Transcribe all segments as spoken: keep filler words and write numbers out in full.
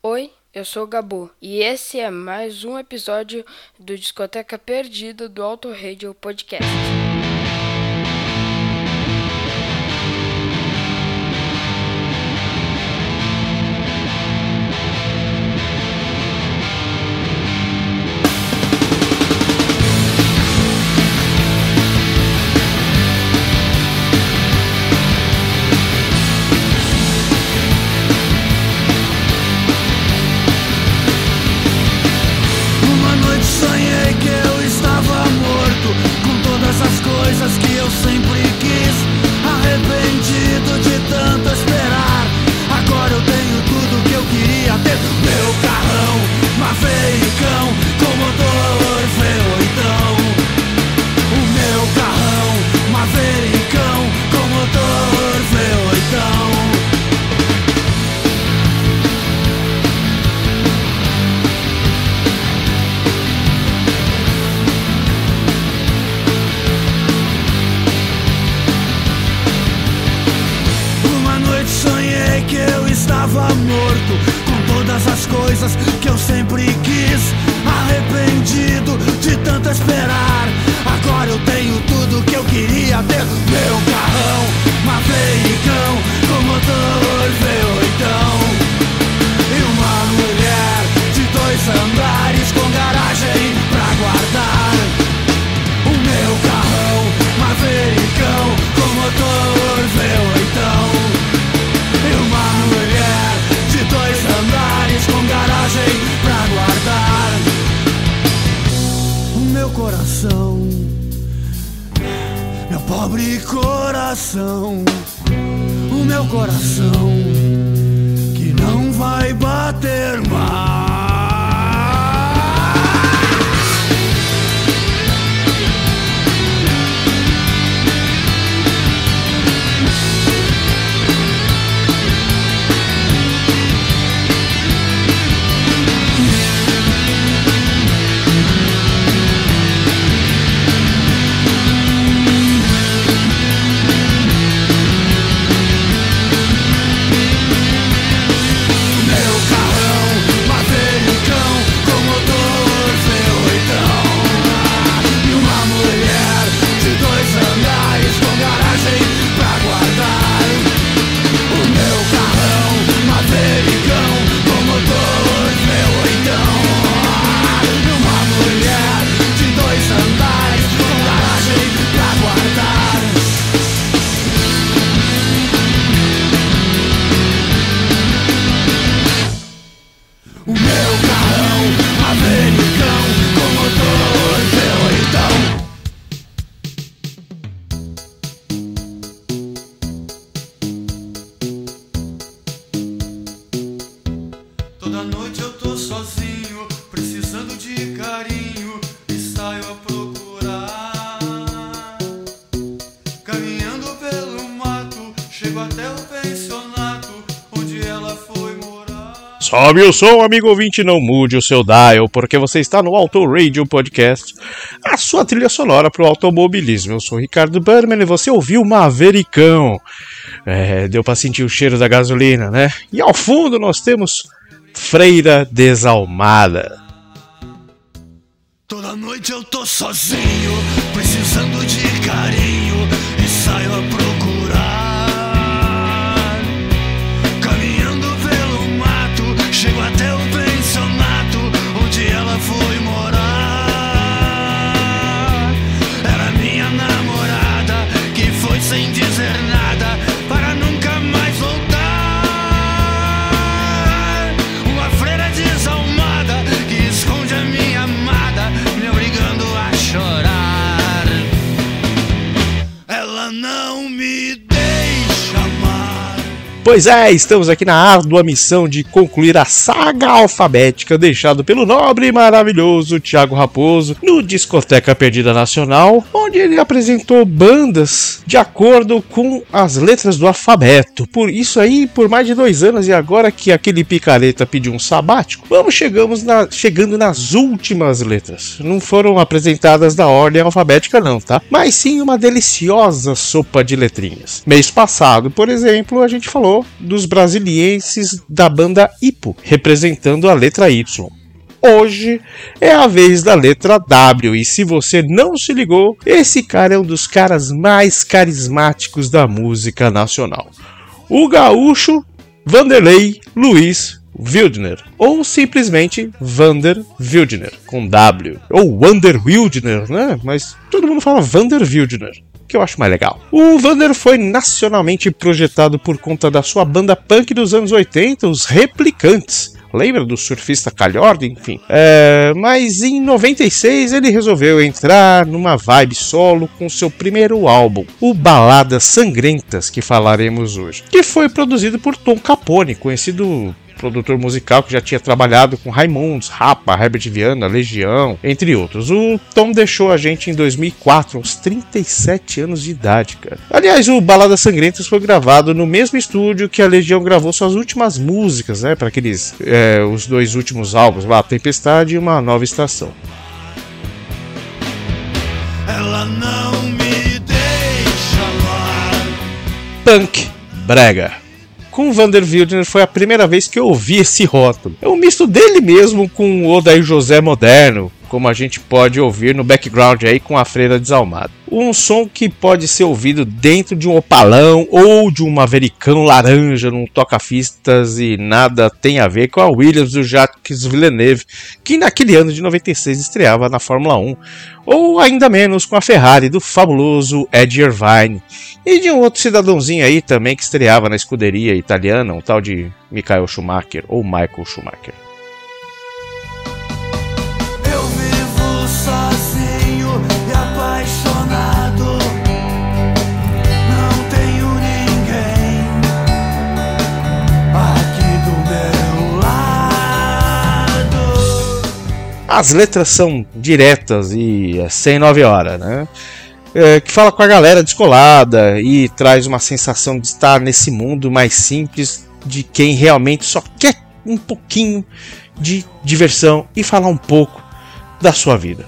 Oi, eu sou o Gabu e esse é mais um episódio do Discoteca Perdida do Auto Radio Podcast. Coisas que eu sempre quis, arrependido de tanto esperar. Agora eu tenho tudo que eu queria ter. Meu carrão, Mavericão, com motor V oito. O meu carrão, Mavericão, com motor V oito. Sonhei que eu estava morto, com todas as coisas que eu sempre quis, arrependido de tanto esperar. Agora eu tenho tudo que eu queria ter. Meu carrão, Mavericão, com motor V oito. E uma mulher de dois andares com garagem pra guardar. O meu carrão, Mavericão, com motor V oito. Uma mulher de dois andares com garagem pra guardar. O meu coração, meu pobre coração, o meu coração que não vai bater mais. Toda noite eu tô sozinho, precisando de carinho, e saio a procurar. Caminhando pelo mato, chego até o pensionato, onde ela foi morar. Sobe o som, amigo ouvinte, não mude o seu dial, porque você está no Auto Radio Podcast, a sua trilha sonora pro automobilismo. Eu sou o Ricardo Berman e você ouviu Mavericão. É, deu pra sentir o cheiro da gasolina, né? E ao fundo nós temos Freira Desalmada. Toda noite eu tô sozinho, precisando de carinho, e saio a procurar. Caminhando pelo mato, chego até o pensionato, onde ela foi morar. Era minha namorada, que foi sem dizer nada, para nunca mais voltar. Esconde a minha amada, me obrigando a chorar. Ela não me deixa amar. Pois é, estamos aqui na árdua missão de concluir a saga alfabética deixada pelo nobre e maravilhoso Thiago Raposo no Discoteca Perdida Nacional, onde ele apresentou bandas de acordo com as letras do alfabeto. Por isso aí, por mais de dois anos, e agora que aquele picareta pediu um sabático, vamos chegamos na, chegando nas últimas letras. Não foram apresentadas na ordem alfabética não, tá? Mas sim uma deliciosa sopa de letrinhas. Mês passado, por exemplo, a gente falou lembrou dos brasilienses da banda Ipo, representando a letra Y. Hoje é a vez da letra W, e se você não se ligou, esse cara é um dos caras mais carismáticos da música nacional. O gaúcho Vanderlei Luiz Wildner, ou simplesmente Vander Wildner, com W, ou Wander Wildner, né? Mas todo mundo fala Vander Wildner, que eu acho mais legal. O Vander foi nacionalmente projetado por conta da sua banda punk dos anos oitenta, os Replicantes. Lembra do surfista Calhorda? Enfim. É, mas em noventa e seis ele resolveu entrar numa vibe solo com seu primeiro álbum, o Baladas Sangrentas, que falaremos hoje, que foi produzido por Tom Capone, conhecido produtor musical que já tinha trabalhado com Raimundos, Rapa, Herbert Viana, Legião, entre outros. O Tom deixou a gente em dois mil e quatro, aos trinta e sete anos de idade, cara. Aliás, o Baladas Sangrentas foi gravado no mesmo estúdio que a Legião gravou suas últimas músicas, né, para aqueles, é, os dois últimos álbuns, lá, Tempestade e Uma Nova Estação. Ela não me deixa lá. Punk brega. Com o Vander Wildner foi a primeira vez que eu ouvi esse rótulo. É um misto dele mesmo com o Odair José moderno, como a gente pode ouvir no background aí com a Freira Desalmada. Um som que pode ser ouvido dentro de um opalão ou de um mavericão laranja num toca-fitas, e nada tem a ver com a Williams do Jacques Villeneuve, que naquele ano de noventa e seis estreava na Fórmula um, ou ainda menos com a Ferrari do fabuloso Ed Irvine, e de um outro cidadãozinho aí também que estreava na escuderia italiana, um tal de Michael Schumacher ou Michael Schumacher. Eu vivo sozinho e apaixonado, não tenho ninguém aqui do meu lado. As letras são diretas e sem nove horas, né? É, que fala com a galera descolada e traz uma sensação de estar nesse mundo mais simples de quem realmente só quer um pouquinho de diversão e falar um pouco da sua vida.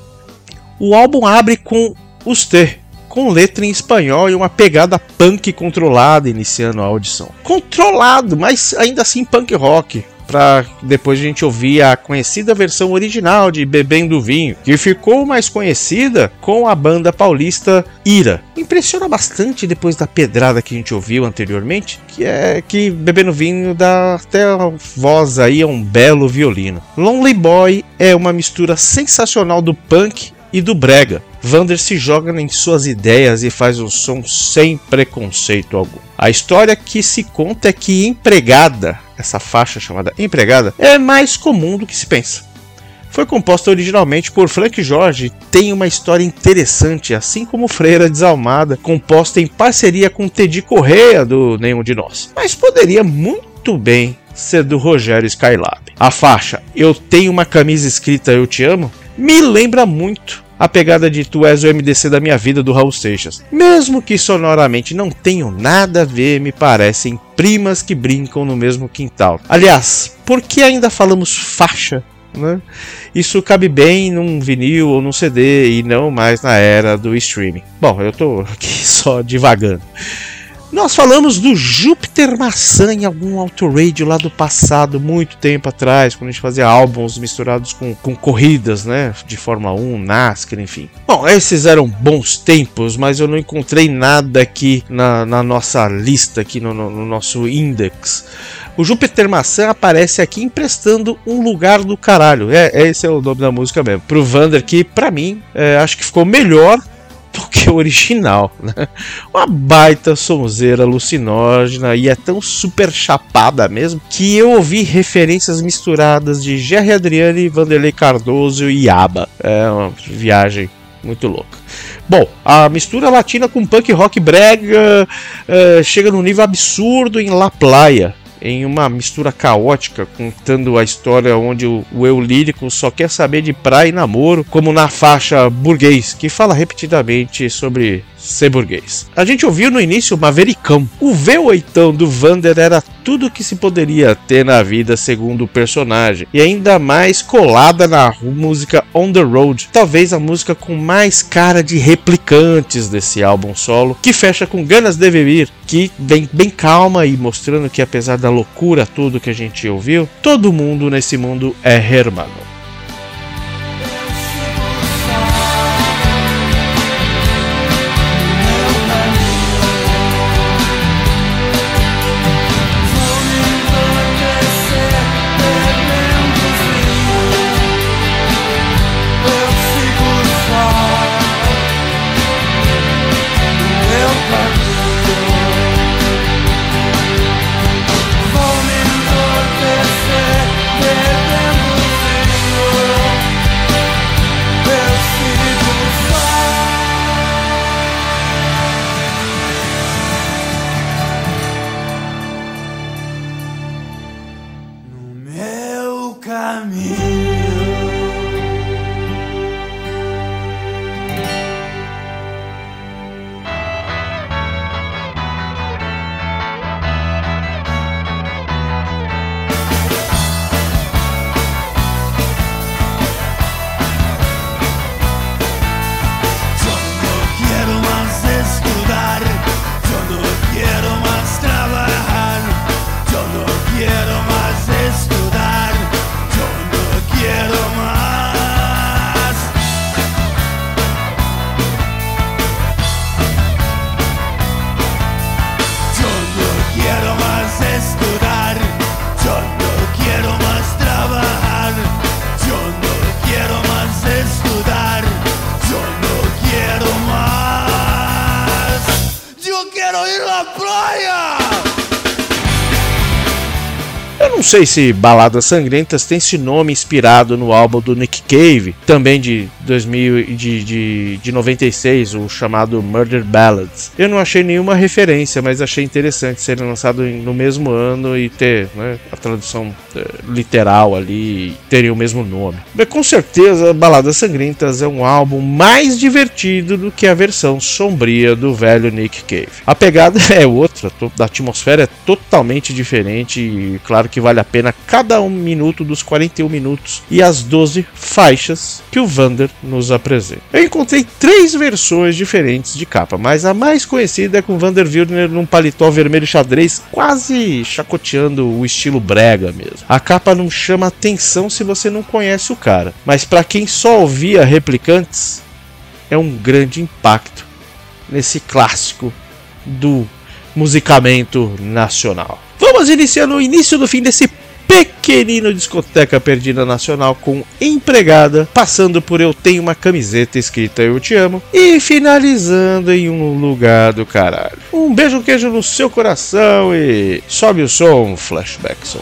O álbum abre com Usted, com letra em espanhol e uma pegada punk controlada iniciando a audição. Controlado, mas ainda assim punk rock, para depois a gente ouvir a conhecida versão original de Bebendo Vinho, que ficou mais conhecida com a banda paulista Ira. Impressiona bastante depois da pedrada que a gente ouviu anteriormente, que é que Bebendo Vinho dá até a voz aí a um belo violino. Lonely Boy é uma mistura sensacional do punk e do brega. Vander se joga em suas ideias e faz um som sem preconceito algum. A história que se conta é que Empregada, essa faixa chamada Empregada, é mais comum do que se pensa. Foi composta originalmente por Frank Jorge e tem uma história interessante, assim como Freira Desalmada, composta em parceria com Teddy Correia do Nenhum de Nós. Mas poderia muito bem ser do Rogério Skylab. A faixa Eu Tenho Uma Camisa Escrita Eu Te Amo me lembra muito a pegada de Tu És o M D C da Minha Vida do Raul Seixas. Mesmo que sonoramente não tenham nada a ver, me parecem primas que brincam no mesmo quintal. Aliás, por que ainda falamos faixa, né? Isso cabe bem num vinil ou num C D e não mais na era do streaming. Bom, eu tô aqui só divagando. Nós falamos do Júpiter Maçã em algum autoradio lá do passado, muito tempo atrás, quando a gente fazia álbuns misturados com, com corridas, né, de Fórmula um, NASCAR, enfim. Bom, esses eram bons tempos, mas eu não encontrei nada aqui na, na nossa lista, aqui no, no, no nosso index. O Júpiter Maçã aparece aqui emprestando Um Lugar do Caralho, é, esse é o nome da música mesmo, pro Vander, que pra mim, é, acho que ficou melhor do que o original, né? Uma baita sonzeira alucinógena e é tão super chapada mesmo que eu ouvi referências misturadas de Gerry Adriani, Vanderlei Cardoso e ABBA. É uma viagem muito louca. Bom, a mistura latina com punk rock brega uh, chega num nível absurdo em La Playa, em uma mistura caótica, contando a história onde o, o eu lírico só quer saber de praia e namoro, como na faixa Burguês, que fala repetidamente sobre ser burguês. A gente ouviu no início Mavericão. O V oito do Vander era tudo que se poderia ter na vida segundo o personagem, e ainda mais colada na música On The Road, talvez a música com mais cara de Replicantes desse álbum solo, que fecha com Ganas de Vivir, que vem bem calma e mostrando que apesar da loucura tudo que a gente ouviu, todo mundo nesse mundo é hermano. Não sei se Baladas Sangrentas tem esse nome inspirado no álbum do Nick Cave, também de, dois mil, de, de, de noventa e seis, o chamado Murder Ballads. Eu não achei nenhuma referência, mas achei interessante ser lançado no mesmo ano e ter, né, a tradução é, literal ali e terem o mesmo nome. Mas com certeza Baladas Sangrentas é um álbum mais divertido do que a versão sombria do velho Nick Cave. A pegada é outra, a atmosfera é totalmente diferente e claro que vale a pena cada um minuto dos quarenta e um minutos e as doze faixas que o Vander nos apresenta. Eu encontrei três versões diferentes de capa, mas a mais conhecida é com Vander Wilner num paletó vermelho xadrez, quase chacoteando o estilo brega mesmo. A capa não chama atenção se você não conhece o cara, mas para quem só ouvia Replicantes, é um grande impacto nesse clássico do musicamento nacional. Vamos iniciar no início do fim desse pequenino Discoteca Perdida Nacional com Empregada, passando por Eu Tenho Uma Camiseta Escrita Eu Te Amo e finalizando em Um Lugar do Caralho. Um beijo queijo no seu coração e sobe o som, Flashback Som.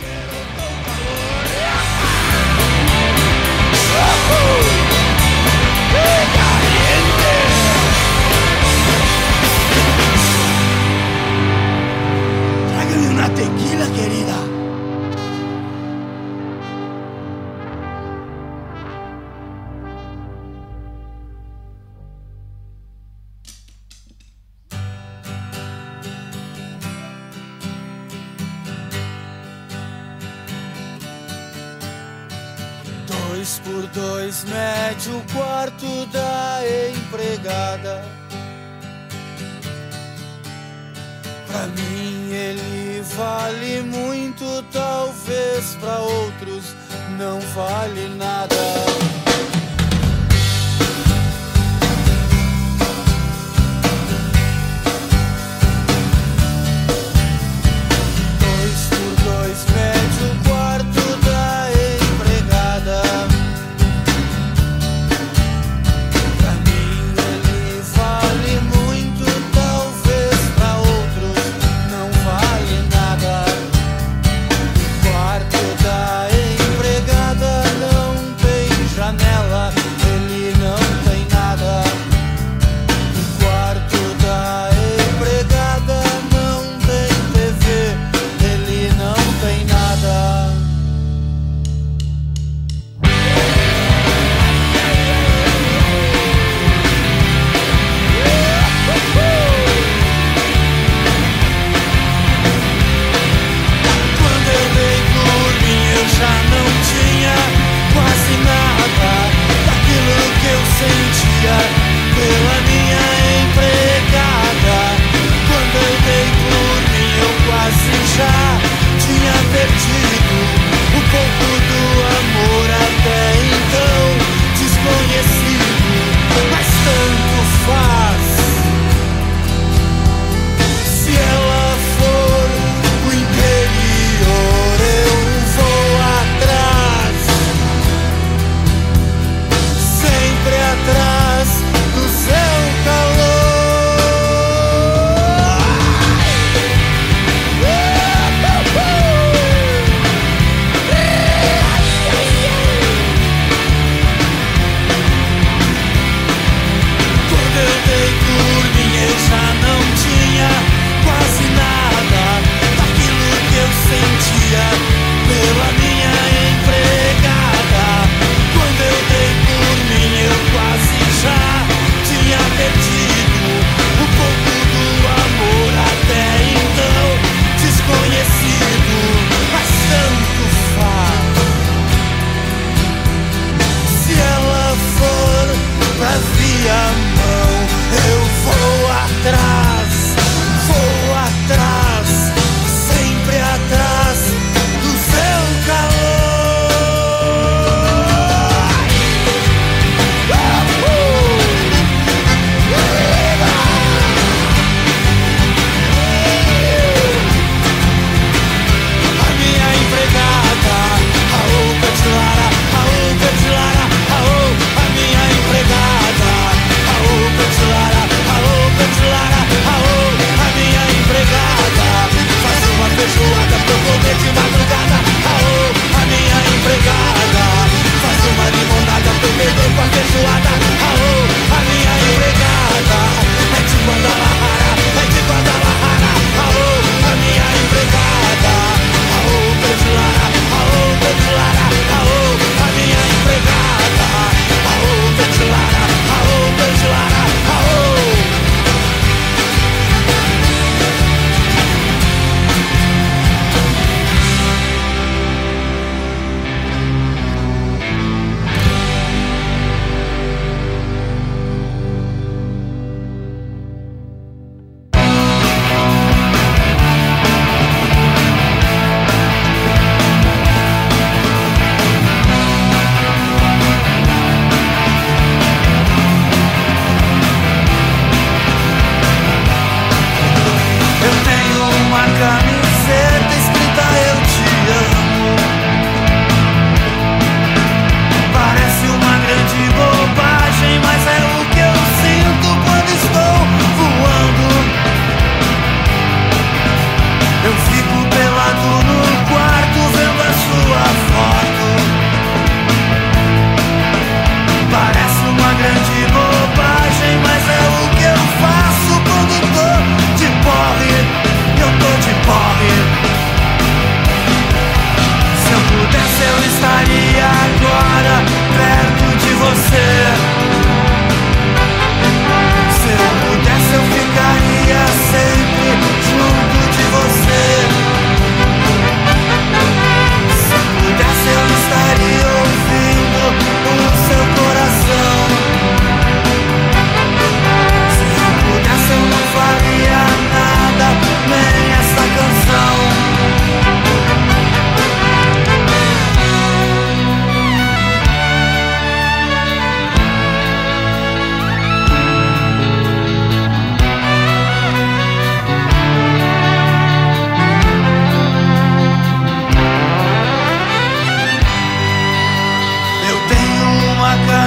Dois por dois mede o quarto da empregada. Pra mim ele vale muito, talvez pra outros não vale nada. Quarto da empregada não tem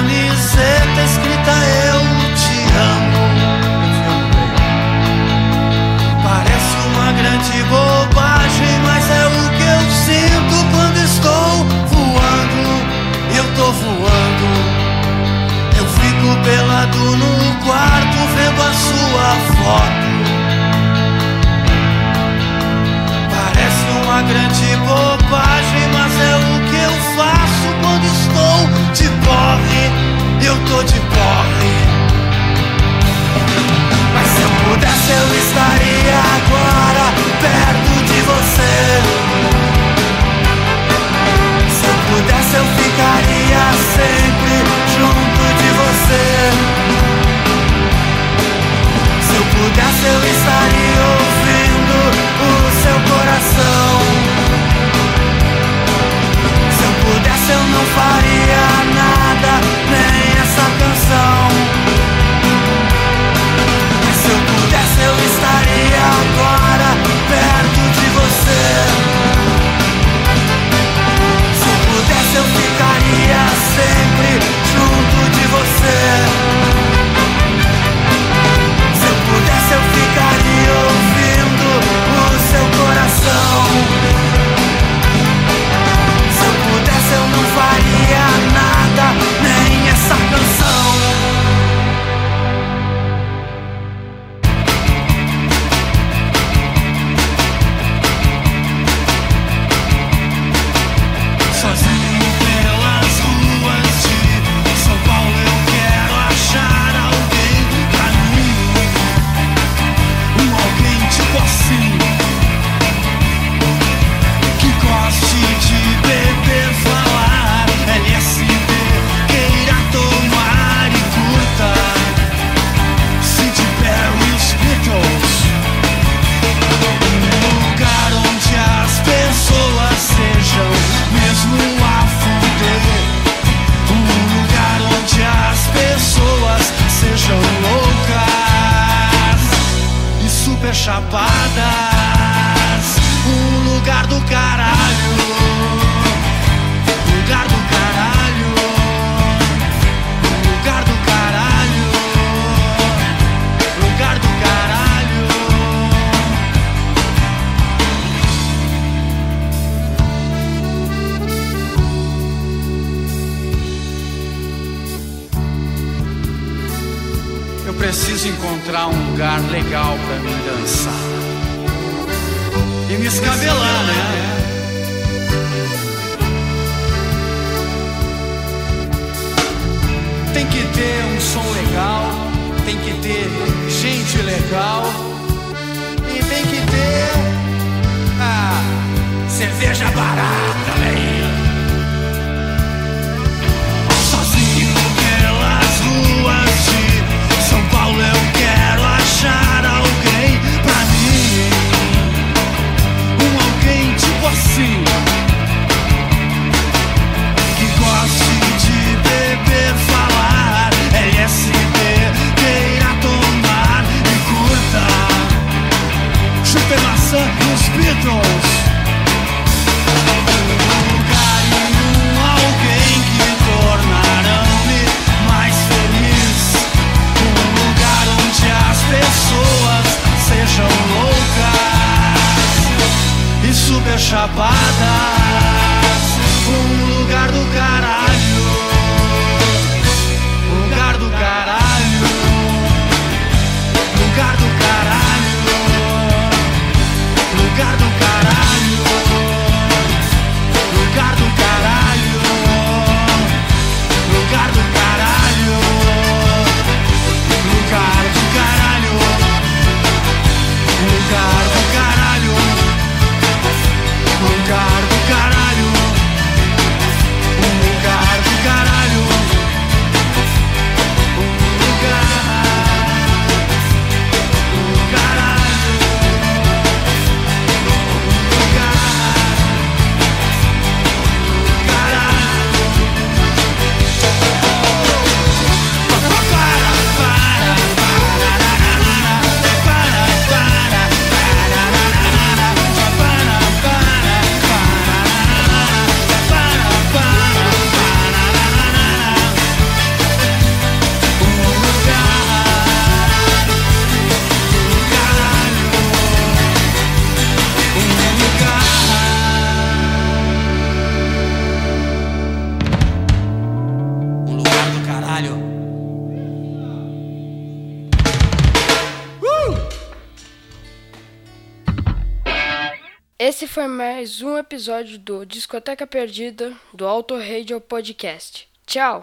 camiseta escrita eu te amo. Parece uma grande bobagem, mas é o que eu sinto quando estou voando. Eu tô voando. Eu fico pelado no quarto vendo a sua foto. Parece uma grande bobagem, mas é o que eu faço quando estou de porre. Eu tô de porre. Mas se eu pudesse eu estaria agora perto de você. Se eu pudesse eu ficaria sempre junto de você. Se eu pudesse eu estaria ouvindo o seu coração. Se eu pudesse eu não faria nada, nem essa canção. Mas se eu pudesse eu estaria agora perto de você. Se eu pudesse eu ficaria sempre junto de você. Se eu pudesse eu ficaria ouvindo o seu coração. Se eu pudesse eu não faria nada, nem essa canção. Sozinho pelas ruas de São Paulo eu quero achar alguém pra mim. Um alguém tipo assim, que goste de beber, falar L S D, queira tomar e curta City Perry e os Beatles. Um lugar onde as pessoas sejam mesmo a fuder. Um lugar onde as pessoas sejam loucas e super chapadas. Um lugar do caralho. Lugar do caralho. Lugar do caralho. Lugar do caralho. Eu preciso encontrar um lugar legal pra mim dançar e me escabelar, né? Tem que ter um som legal, tem que ter gente legal e tem que ter ah, cerveja barata, velho. Sozinho pelas ruas de São Paulo eu quero achar alguém pra mim. Um alguém tipo assim, que goste de beber, falar L S D, queira tomar e curta Super Maçã e os Beatles. Esse foi mais um episódio do Discoteca Perdida do Auto Radio Podcast. Tchau!